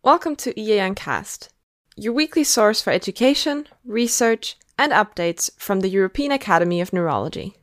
Welcome to EANcast, your weekly source for education, research, and updates from the European Academy of Neurology.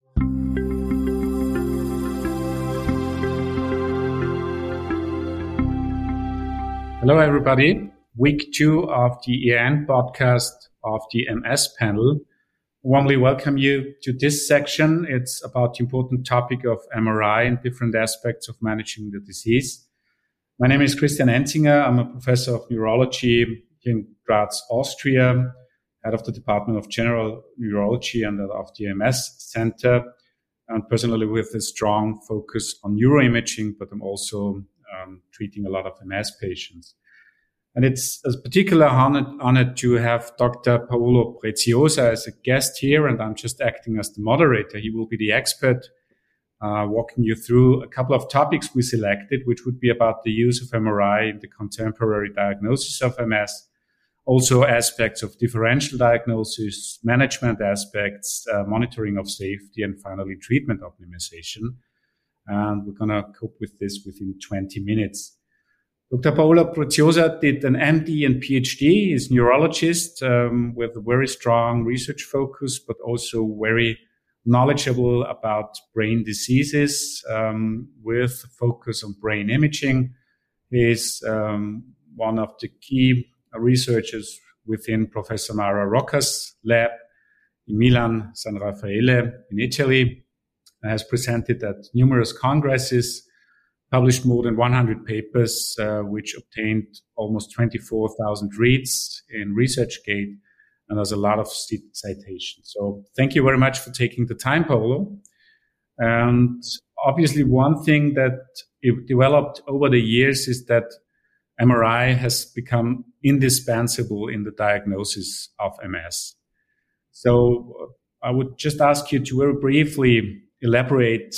Hello, everybody. Week 2 of the EAN podcast of the MS panel. Warmly welcome you to this section. It's about the important topic of MRI and different aspects of managing the disease. My name is Christian Enzinger. I'm a professor of neurology here in Graz, Austria, head of the Department of General Neurology and of the MS Center, and personally with a strong focus on neuroimaging, but I'm also treating a lot of MS patients. And it's a particular honor to have Dr. Paolo Preziosa as a guest here, and I'm just acting as the moderator. He will be the expert, walking you through a couple of topics we selected, which would be about the use of MRI in the contemporary diagnosis of MS, also aspects of differential diagnosis, management aspects, monitoring of safety, and finally treatment optimization. And we're going to cope with this within 20 minutes. Dr. Paolo Preziosa did an MD and PhD. He's a neurologist with a very strong research focus, but also very knowledgeable about brain diseases with a focus on brain imaging. He's one of the key researchers within Professor Mara Rocca's lab in Milan, San Raffaele in Italy. Has presented at numerous congresses, published more than 100 papers, which obtained almost 24,000 reads in ResearchGate, and there's a lot of citations. So thank you very much for taking the time, Paolo. And obviously one thing that developed over the years is that MRI has become indispensable in the diagnosis of MS. So I would just ask you to very briefly elaborate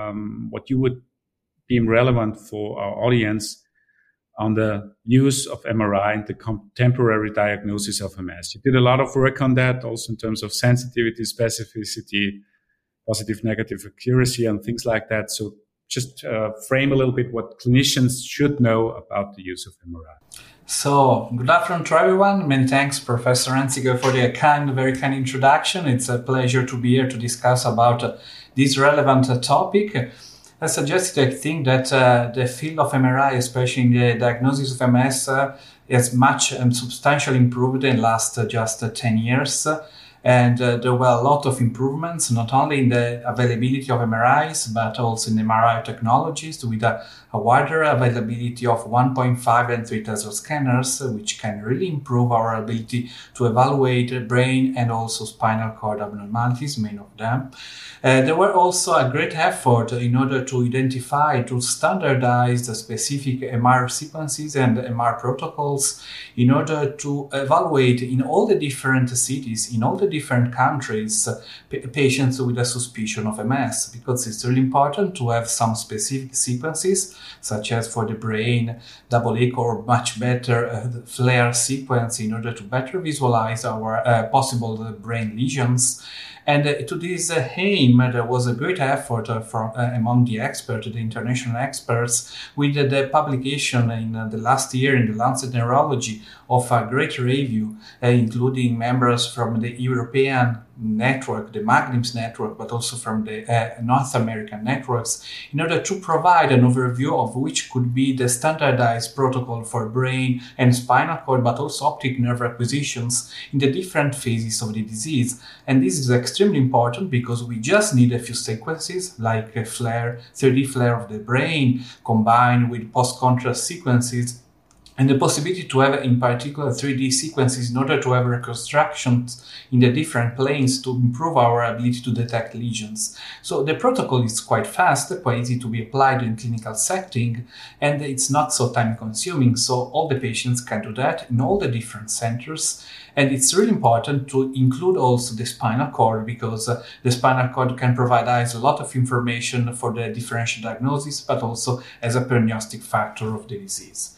what you would deem relevant for our audience on the use of MRI in the contemporary diagnosis of MS. You did a lot of work on that, also in terms of sensitivity, specificity, positive, negative accuracy, and things like that. So just frame a little bit what clinicians should know about the use of MRI. So, good afternoon to everyone. Many thanks, Professor Enzinger, for the very kind introduction. It's a pleasure to be here to discuss about this relevant topic. As suggested, I think that the field of MRI, especially in the diagnosis of MS, has much and substantially improved in the last just 10 years. And there were a lot of improvements, not only in the availability of MRIs, but also in MRI technologies with a wider availability of 1.5 and 3 Tesla scanners, which can really improve our ability to evaluate brain and also spinal cord abnormalities, many of them. There were also a great effort in order to identify, to standardize the specific MR sequences and MR protocols in order to evaluate in all the different cities, in all the different countries, patients with a suspicion of MS, because it's really important to have some specific sequences, such as for the brain, double echo, or much better FLAIR sequence in order to better visualize our possible brain lesions. And to this aim, there was a great effort from among the experts, the international experts, with the publication in the last year in the Lancet Neurology of a great review, including members from the European network, the MAGNIMS network, but also from the North American networks, in order to provide an overview of which could be the standardized protocol for brain and spinal cord, but also optic nerve acquisitions in the different phases of the disease. And this is extremely important because we just need a few sequences like a FLAIR, 3D FLAIR of the brain, combined with post-contrast sequences, and the possibility to have, in particular, 3D sequences in order to have reconstructions in the different planes to improve our ability to detect lesions. So the protocol is quite fast, quite easy to be applied in clinical setting, and it's not so time-consuming, so all the patients can do that in all the different centers. And it's really important to include also the spinal cord, because the spinal cord can provide us a lot of information for the differential diagnosis, but also as a prognostic factor of the disease.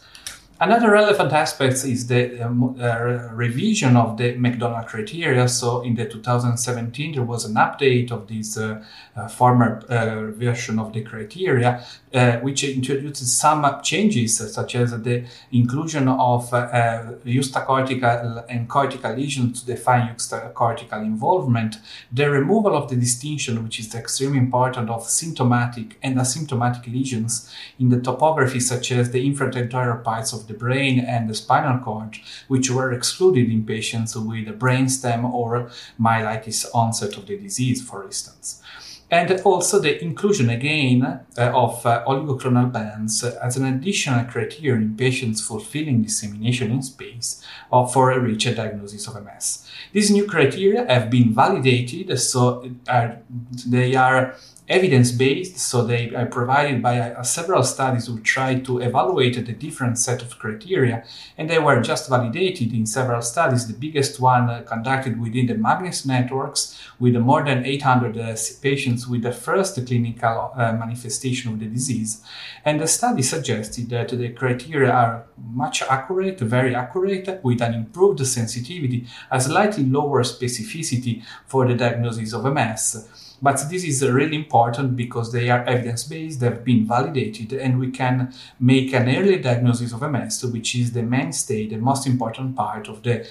Another relevant aspect is the revision of the McDonald criteria. So in the 2017, there was an update of this former version of the criteria, which introduces some changes, such as the inclusion of juxtacortical and cortical lesions to define juxtacortical involvement, the removal of the distinction, which is extremely important, of symptomatic and asymptomatic lesions in the topography, such as the infratentorial parts of the brain and the spinal cord, which were excluded in patients with brainstem or myelitis onset of the disease, for instance. And also the inclusion again of oligoclonal bands as an additional criterion in patients fulfilling dissemination in space for a richer diagnosis of MS. These new criteria have been validated, so they are evidence-based, so they are provided by several studies who tried to evaluate the different set of criteria, and they were just validated in several studies. The biggest one conducted within the Magnus networks, with more than 800 patients with the first clinical manifestation of the disease. And the study suggested that the criteria are much accurate, very accurate, with an improved sensitivity, a slightly lower specificity for the diagnosis of MS. But this is really important because they are evidence-based, they've been validated, and we can make an early diagnosis of MS, which is the mainstay, the most important part of the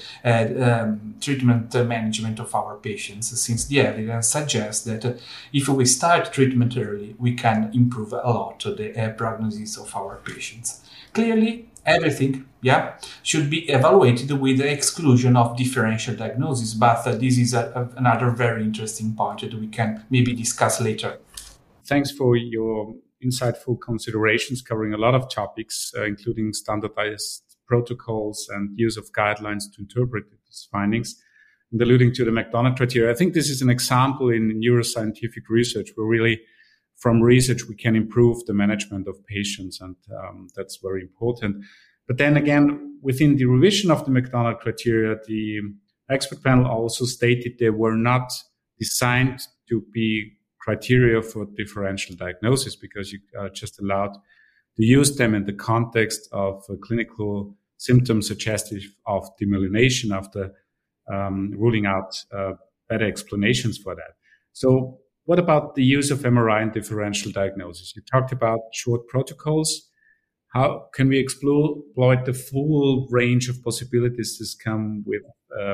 treatment management of our patients, since the evidence suggests that if we start treatment early, we can improve a lot the prognosis of our patients. Clearly, everything, should be evaluated with the exclusion of differential diagnosis, but this is another very interesting point that we can maybe discuss later. Thanks for your insightful considerations covering a lot of topics, including standardized protocols and use of guidelines to interpret these findings, and alluding to the McDonald criteria. I think this is an example in neuroscientific research where really from research we can improve the management of patients, and that's very important. But then again, within the revision of the McDonald criteria, the expert panel also stated they were not designed to be criteria for differential diagnosis, because you are just allowed to use them in the context of clinical symptoms suggestive of demyelination after ruling out better explanations for that. So what about the use of MRI in differential diagnosis? You talked about short protocols. How can we exploit the full range of possibilities that come with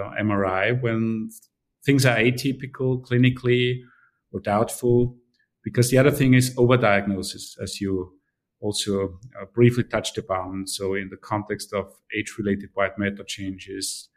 MRI when things are atypical clinically or doubtful? Because the other thing is overdiagnosis, as you also briefly touched upon. So in the context of age-related white matter changes,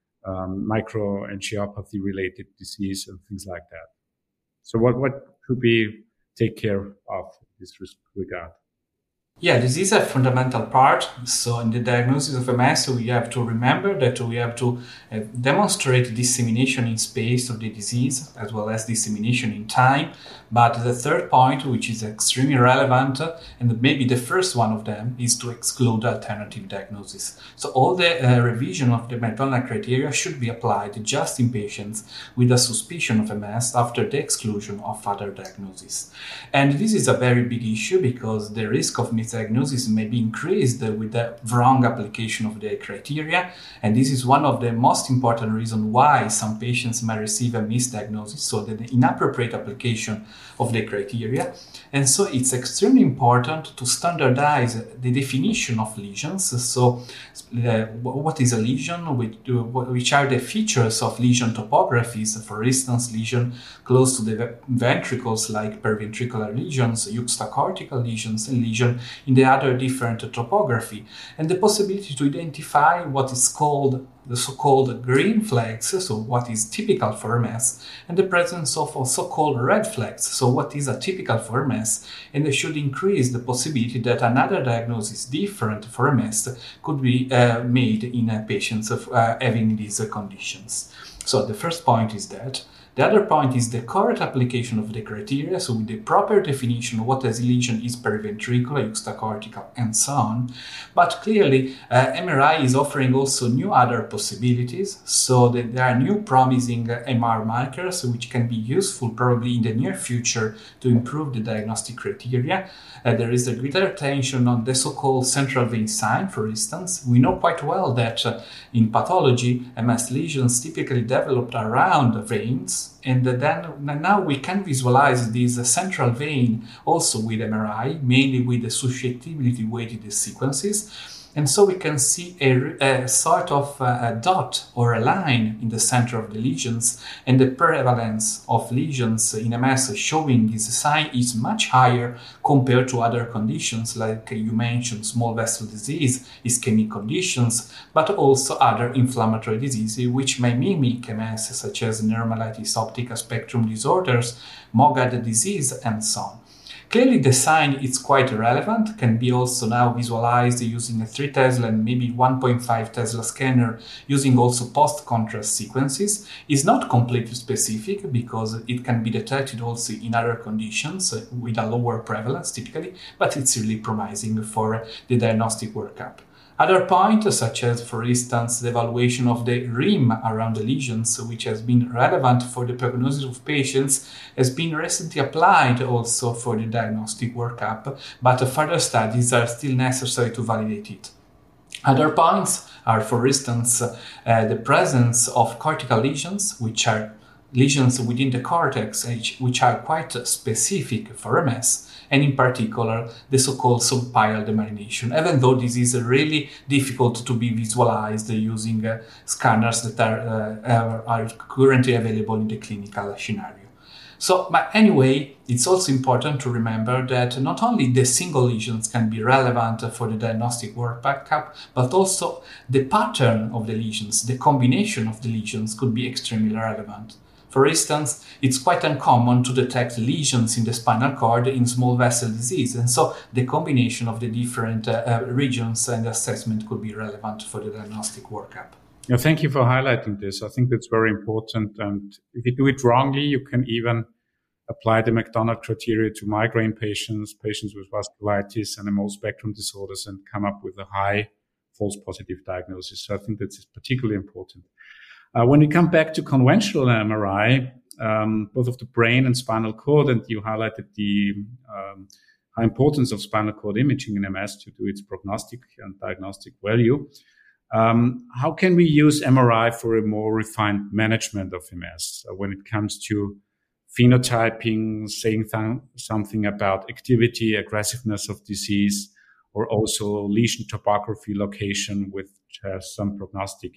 microangiopathy-related disease, and things like that. So what could we take care of in this regard? Yeah, this is a fundamental part. So in the diagnosis of MS, we have to remember that we have to demonstrate dissemination in space of the disease, as well as dissemination in time. But the third point, which is extremely relevant, and maybe the first one of them, is to exclude alternative diagnosis. So all the revision of the McDonald criteria should be applied just in patients with a suspicion of MS after the exclusion of other diagnoses. And this is a very big issue because the risk of misdiagnosis may be increased with the wrong application of the criteria. And this is one of the most important reasons why some patients may receive a misdiagnosis, so the inappropriate application of the criteria. And so it's extremely important to standardize the definition of lesions. So what is a lesion? Which are the features of lesion topographies? For instance, lesion close to the ventricles like periventricular lesions, juxtacortical lesions, and lesion in the other different topography. And the possibility to identify what is called the so-called green flags, so what is typical for MS, and the presence of so-called red flags, so what is atypical for MS, and they should increase the possibility that another diagnosis different for MS could be made in patients having these conditions. So the first point is that. The other point is the correct application of the criteria, so with the proper definition of what a lesion is periventricular, juxtacortical, and so on. But clearly, MRI is offering also new other possibilities, so that there are new promising MR markers which can be useful probably in the near future to improve the diagnostic criteria. There is a greater attention on the so-called central vein sign, for instance. We know quite well that in pathology, MS lesions typically developed around the veins, and then now we can visualize this central vein also with MRI, mainly with the susceptibility weighted sequences. And so we can see a sort of a dot or a line in the center of the lesions, and the prevalence of lesions in MS showing this sign is much higher compared to other conditions, like you mentioned, small vessel disease, ischemic conditions, but also other inflammatory diseases which may mimic MS, such as neuromyelitis optica spectrum disorders, MOGAD disease, and so on. Clearly, the sign is quite relevant, can be also now visualized using a 3 Tesla and maybe 1.5 Tesla scanner, using also post-contrast sequences. It's not completely specific because it can be detected also in other conditions with a lower prevalence typically, but it's really promising for the diagnostic workup. Other points, such as, for instance, the evaluation of the rim around the lesions, which has been relevant for the prognosis of patients, has been recently applied also for the diagnostic workup, but further studies are still necessary to validate it. Other points are, for instance, the presence of cortical lesions, which are lesions within the cortex, which are quite specific for MS, and in particular the so-called subpiral demyelination, even though this is really difficult to be visualized using scanners that are currently available in the clinical scenario. So, but anyway, it's also important to remember that not only the single lesions can be relevant for the diagnostic workup, but also the pattern of the lesions, the combination of the lesions could be extremely relevant. For instance, it's quite uncommon to detect lesions in the spinal cord in small vessel disease, and so the combination of the different regions and assessment could be relevant for the diagnostic workup. Yeah, thank you for highlighting this. I think that's very important, and if you do it wrongly, you can even apply the McDonald criteria to migraine patients with vasculitis and MO spectrum disorders, and come up with a high false positive diagnosis. So I think that's particularly important. When we come back to conventional MRI, both of the brain and spinal cord, and you highlighted the high importance of spinal cord imaging in MS due to its prognostic and diagnostic value. How can we use MRI for a more refined management of MS when it comes to phenotyping, saying something about activity, aggressiveness of disease, or also lesion topography location, which has some prognostic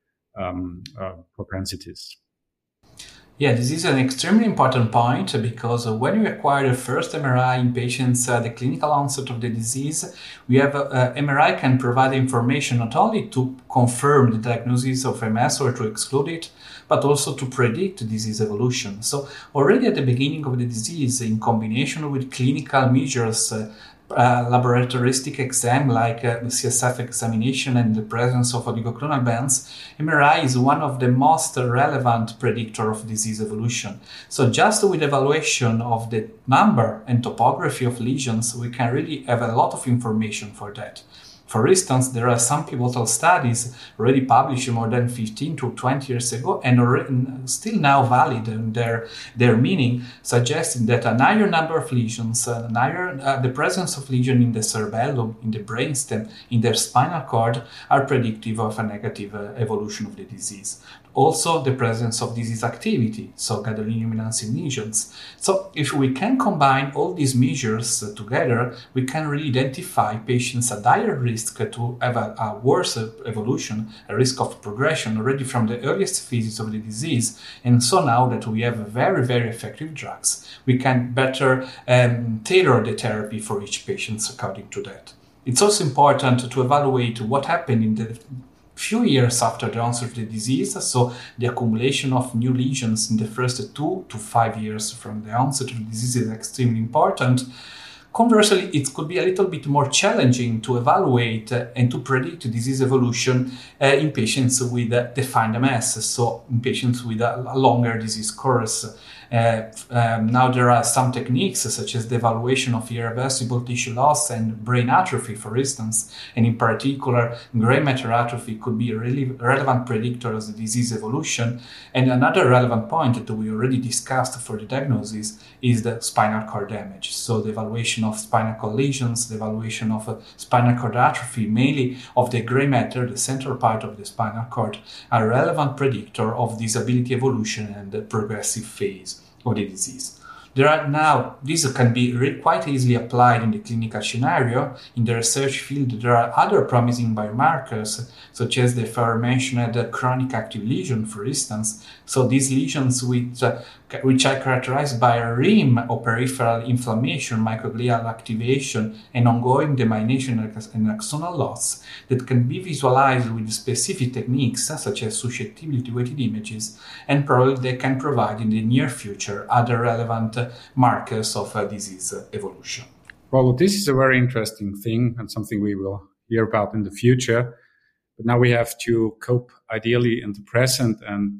propensities? Yeah, this is an extremely important point because when we acquire the first MRI in patients, the clinical onset of the disease, we have MRI can provide information not only to confirm the diagnosis of MS or to exclude it, but also to predict disease evolution. So already at the beginning of the disease, in combination with clinical measures, laboratoristic exam like CSF examination and the presence of oligoclonal bands, MRI is one of the most relevant predictor of disease evolution. So just with evaluation of the number and topography of lesions, we can really have a lot of information for that. For instance, there are some pivotal studies already published more than 15 to 20 years ago and still now valid in their meaning, suggesting that a higher number of lesions, the presence of lesion in the cerebellum, in the brainstem, in their spinal cord are predictive of a negative evolution of the disease. Also, the presence of disease activity, so gadolinium-enhancing lesions. So, if we can combine all these measures together, we can really identify patients at higher risk to have a worse evolution, a risk of progression already from the earliest phases of the disease. And so now that we have very, very effective drugs, we can better tailor the therapy for each patient according to that. It's also important to evaluate what happened in the few years after the onset of the disease, so the accumulation of new lesions in the first 2 to 5 years from the onset of the disease is extremely important. Conversely, it could be a little bit more challenging to evaluate and to predict disease evolution in patients with defined MS, so in patients with a longer disease course. Now there are some techniques such as the evaluation of irreversible tissue loss and brain atrophy, for instance, and in particular, gray matter atrophy could be a really relevant predictor of the disease evolution. And another relevant point that we already discussed for the diagnosis is the spinal cord damage. So the evaluation of spinal cord lesions, the evaluation of spinal cord atrophy, mainly of the gray matter, the central part of the spinal cord, are a relevant predictor of disability evolution and the progressive phase of the disease. These can be quite easily applied in the clinical scenario. In the research field, there are other promising biomarkers, such as the aforementioned chronic active lesion, for instance. So these lesions which are characterized by a rim or peripheral inflammation, microglial activation, and ongoing demyelination and axonal loss that can be visualized with specific techniques such as susceptibility-weighted images, and probably they can provide in the near future other relevant markers of disease evolution. Well, this is a very interesting thing and something we will hear about in the future. But now we have to cope ideally in the present. And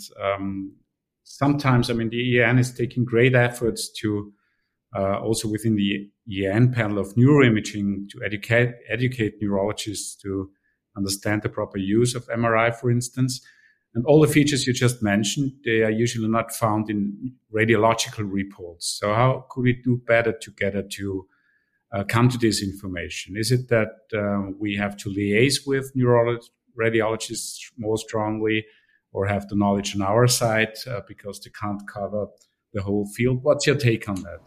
sometimes, the EAN is taking great efforts to also within the EAN panel of neuroimaging to educate neurologists to understand the proper use of MRI, for instance. And all the features you just mentioned, they are usually not found in radiological reports. So how could we do better together to come to this information? Is it that we have to liaise with radiologists more strongly, or have the knowledge on our side because they can't cover the whole field? What's your take on that?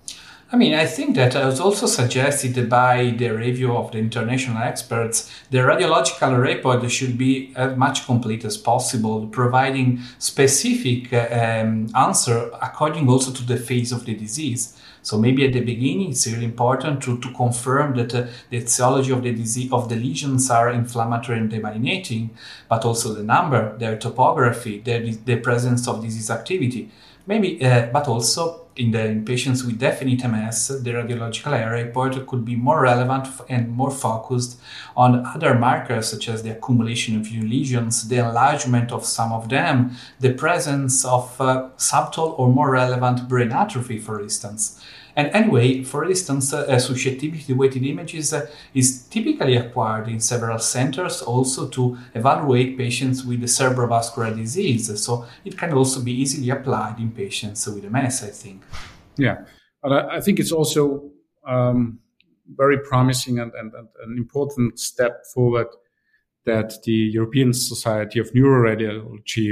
I think that was also suggested by the review of the international experts. The radiological report should be as much complete as possible, providing specific answer according also to the phase of the disease. So maybe at the beginning, it's really important to confirm that the etiology of the disease of the lesions are inflammatory and demyelinating, but also the number, their topography, the presence of disease activity. Maybe, but also in patients with definite MS, the radiological area report could be more relevant and more focused on other markers such as the accumulation of new lesions, the enlargement of some of them, the presence of subtle or more relevant brain atrophy, for instance. And anyway, for instance, susceptibility-weighted images is typically acquired in several centers also to evaluate patients with cerebrovascular disease. So it can also be easily applied in patients with MS, I think. Yeah, but I think it's also very promising and an important step forward that the European Society of Neuroradiology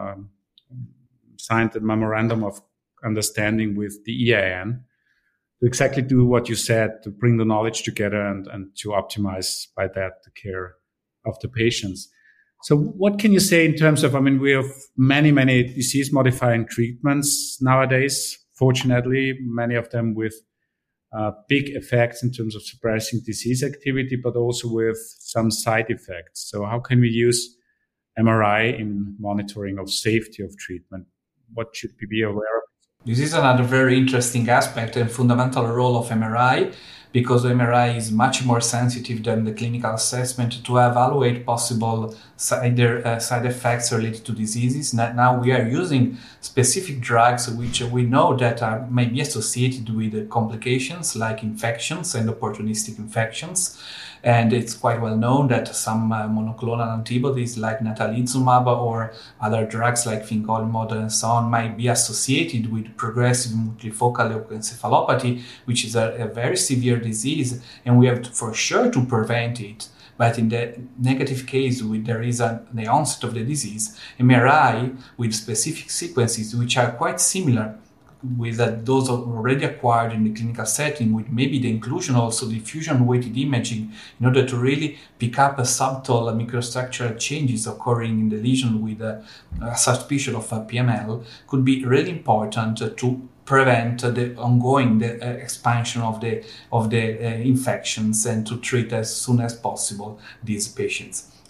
signed a memorandum of understanding with the EAN to exactly do what you said, to bring the knowledge together and to optimize by that the care of the patients. So what can you say in terms of, we have many disease-modifying treatments nowadays, fortunately, many of them with big effects in terms of suppressing disease activity, but also with some side effects. So how can we use MRI in monitoring of safety of treatment? What should we be aware of? This is another very interesting aspect and fundamental role of MRI, because MRI is much more sensitive than the clinical assessment to evaluate possible side effects related to diseases. Now we are using specific drugs which we know that may be associated with complications like infections and opportunistic infections. And it's quite well known that some monoclonal antibodies like natalizumab or other drugs like fingolimod and so on might be associated with progressive multifocal leukoencephalopathy, which is a very severe disease, and we have for sure to prevent it. But in the negative case, there is the onset of the disease, MRI with specific sequences which are quite similar with those already acquired in the clinical setting, with maybe the inclusion also diffusion-weighted imaging in order to really pick up a subtle microstructural changes occurring in the lesion with a suspicion of PML, could be really important to prevent the ongoing expansion of the infections and to treat as soon as possible these patients.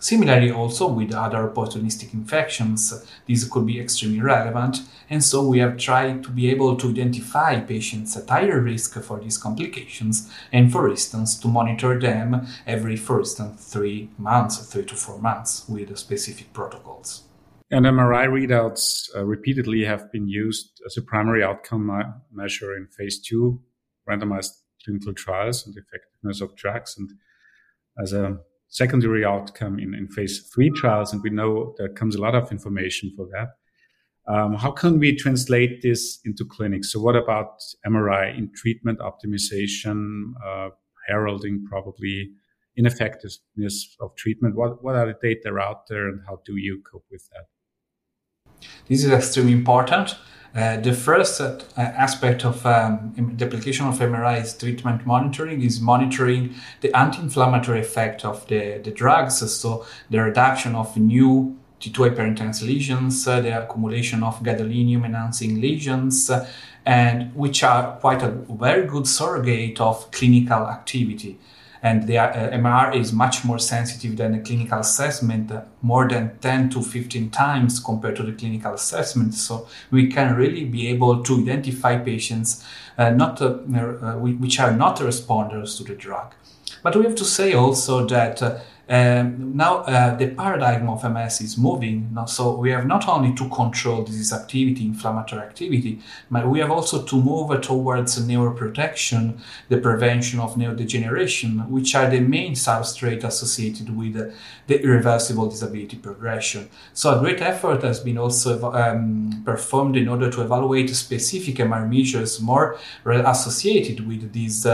Similarly, also with other opportunistic infections, these could be extremely relevant. And so we have tried to be able to identify patients at higher risk for these complications and, for instance, to monitor them every, for instance, 3 to 4 months with specific protocols. And MRI readouts repeatedly have been used as a primary outcome measure in phase 2 randomized clinical trials and the effectiveness of drugs, and as a secondary outcome in phase 3 trials. And we know there comes a lot of information for that. How can we translate this into clinics? So what about MRI in treatment optimization, heralding probably ineffectiveness of treatment? What are the data out there, and how do you cope with that? This is extremely important. The first aspect of the application of MRI treatment monitoring is monitoring the anti-inflammatory effect of the drugs, so the reduction of new T2 hyperintense lesions, the accumulation of gadolinium-enhancing lesions, and which are quite a very good surrogate of clinical activity. And the MR is much more sensitive than the clinical assessment, more than 10 to 15 times compared to the clinical assessment. So we can really be able to identify patients which are not responders to the drug. But we have to say also that now the paradigm of MS is moving. Now, so we have not only to control disease activity, inflammatory activity, but we have also to move towards neuroprotection, the prevention of neurodegeneration, which are the main substrate associated with the irreversible disability progression. So a great effort has been also performed in order to evaluate specific MR measures more associated with these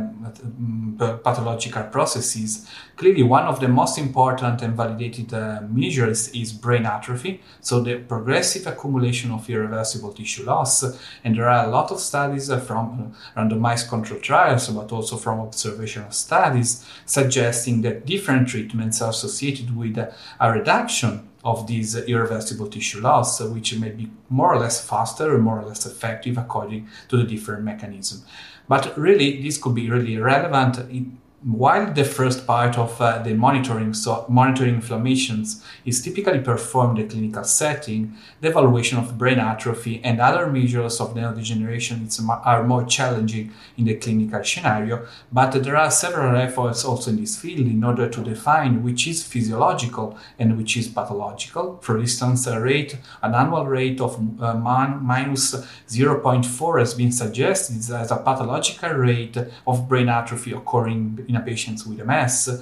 pathological processes. Clearly, one of the most important and validated measures is brain atrophy, so the progressive accumulation of irreversible tissue loss. And there are a lot of studies from randomized control trials, but also from observational studies, suggesting that different treatments are associated with a reduction of this irreversible tissue loss, which may be more or less faster or more or less effective according to the different mechanism. But really, this could be really relevant while the first part of the monitoring, so monitoring inflammations, is typically performed in a clinical setting. The evaluation of brain atrophy and other measures of neurodegeneration are more challenging in the clinical scenario, but there are several efforts also in this field in order to define which is physiological and which is pathological. For instance, an annual rate of minus 0.4 has been suggested as a pathological rate of brain atrophy occurring in patients with MS.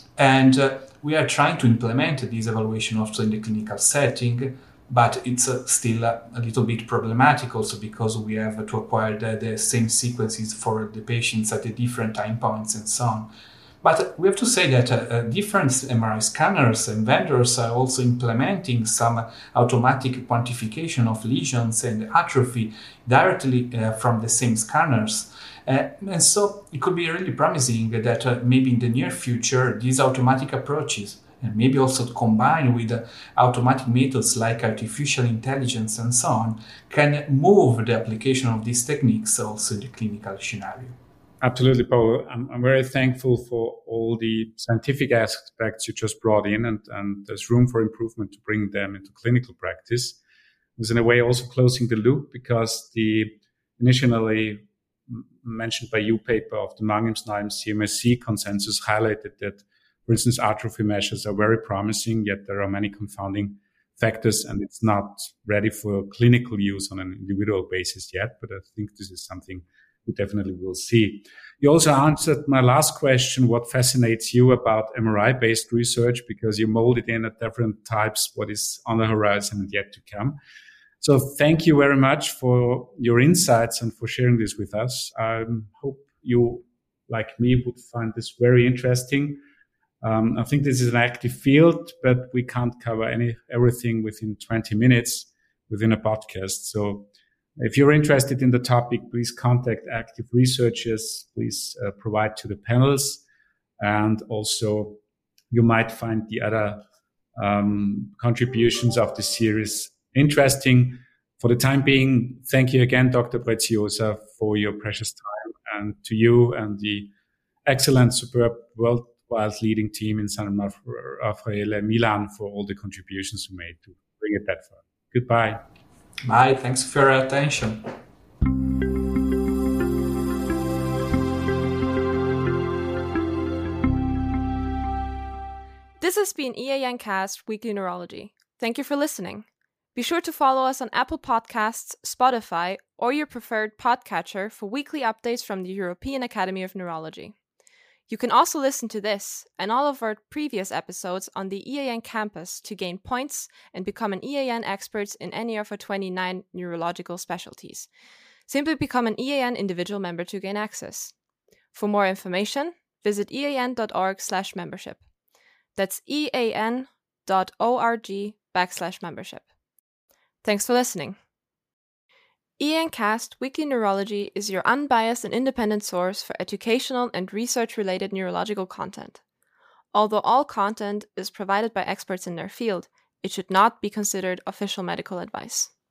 And we are trying to implement this evaluation also in the clinical setting, but it's still a little bit problematic also because we have to acquire the same sequences for the patients at the different time points and so on. But we have to say that different MRI scanners and vendors are also implementing some automatic quantification of lesions and atrophy directly from the same scanners. And so it could be really promising that maybe in the near future, these automatic approaches, and maybe also combined with automatic methods like artificial intelligence and so on, can move the application of these techniques also in the clinical scenario. Absolutely, Paul. I'm very thankful for all the scientific aspects you just brought in, and there's room for improvement to bring them into clinical practice. There's in a way also closing the loop because the initially mentioned by you paper of the Mangelsheim CMSC consensus highlighted that, for instance, atrophy measures are very promising, yet there are many confounding factors and it's not ready for clinical use on an individual basis yet. But I think this is something we definitely will see. You also answered my last question, what fascinates you about MRI-based research, because you molded in at different types what is on the horizon and yet to come. So thank you very much for your insights and for sharing this with us. I hope you, like me, would find this very interesting. I think this is an active field, but we can't cover everything within 20 minutes within a podcast. So if you're interested in the topic, please contact active researchers. Please provide to the panels. And also you might find the other contributions of the series interesting. For the time being, thank you again, Dr. Preziosa, for your precious time, and to you and the excellent, superb, worldwide leading team in San Raffaele, Milan, for all the contributions you made to bring it that far. Goodbye. Bye. Thanks for your attention. This has been EAN Cast Weekly Neurology. Thank you for listening. Be sure to follow us on Apple Podcasts, Spotify, or your preferred podcatcher for weekly updates from the European Academy of Neurology. You can also listen to this and all of our previous episodes on the EAN campus to gain points and become an EAN expert in any of our 29 neurological specialties. Simply become an EAN individual member to gain access. For more information, visit ean.org/membership. That's ean.org/membership. Thanks for listening. EAN Cast Weekly Neurology is your unbiased and independent source for educational and research-related neurological content. Although all content is provided by experts in their field, it should not be considered official medical advice.